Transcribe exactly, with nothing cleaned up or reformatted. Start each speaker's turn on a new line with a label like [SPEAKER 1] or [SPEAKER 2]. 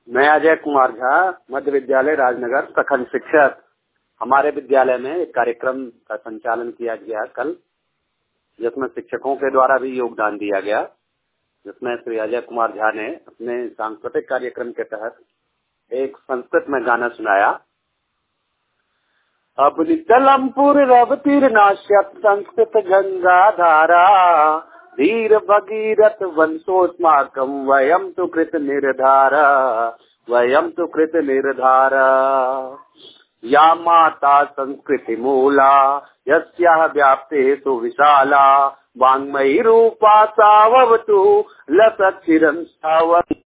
[SPEAKER 1] मैं अजय कुमार झा, मध्य विद्यालय राजनगर प्रखंड शिक्षक। हमारे विद्यालय में एक कार्यक्रम का संचालन किया गया कल, जिसमें शिक्षकों के द्वारा भी योगदान दिया गया, जिसमें श्री अजय कुमार झा ने अपने सांस्कृतिक कार्यक्रम के तहत एक संस्कृत में गाना सुनाया। अब नितलमपुर रव तीर नाश्यत संस्कृत गंगा धारा, धीर भगीरथ वंशोस्माकं वयं तु कृत निर्धारा, वयं तु कृत निर्धारा। या माता संस्कृति मूला, यस्याः व्याप्ते सुविशाला, वाङ्मयी रूपा साववतु लसच्चिरं सावन्तु।